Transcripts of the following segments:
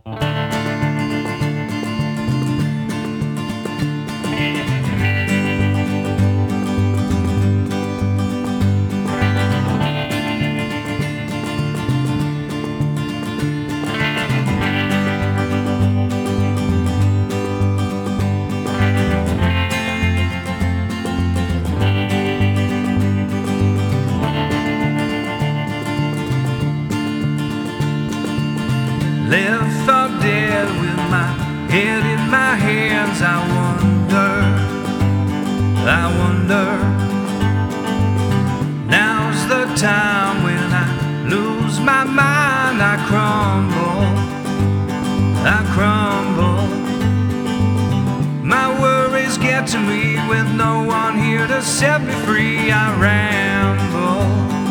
Left for dead with my head in my hands. I wonder, now's the time when I lose my mind. I crumble. My worries get to me with no one here to set me free. I ramble.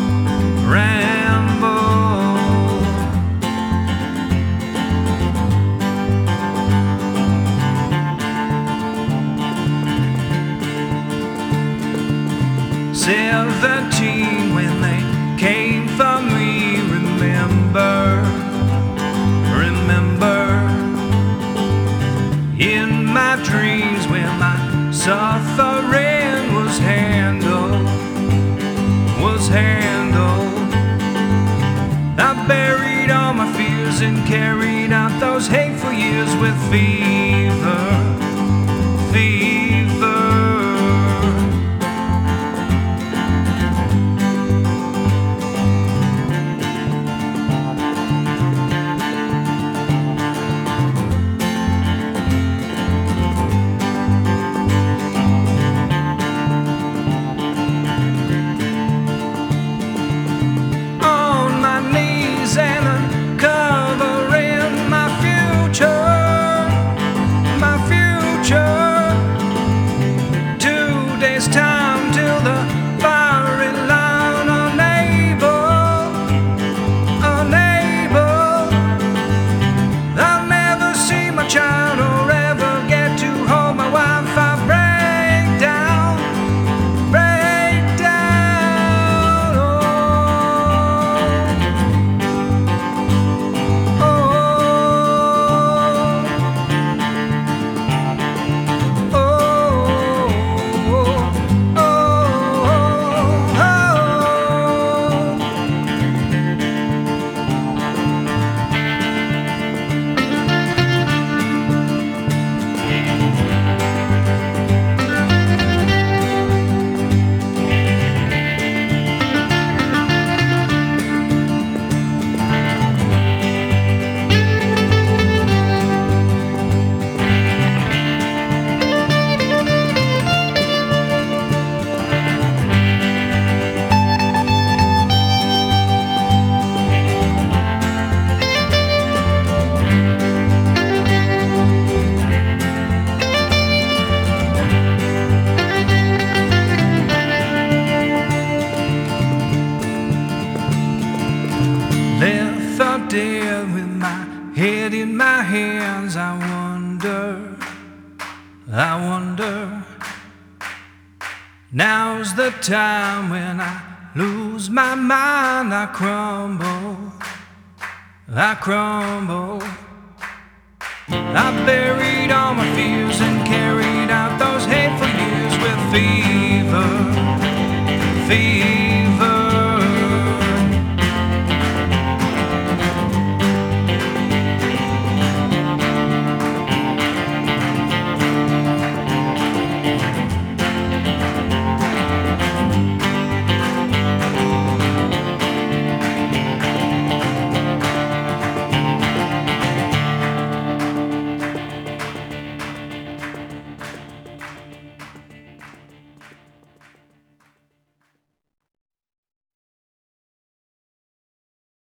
"17 when they came for me, remember, in my dreams when my suffering was handled. I buried all my fears and carried out those hateful years with fever. Time till the firing line, unable. I'll never see my child or ever get to hold my wife. I break down. Left for dead with my head in my hands. I wonder, now's the time when I lose my mind. I crumble. I buried all my fears and carried out those hateful years with fever.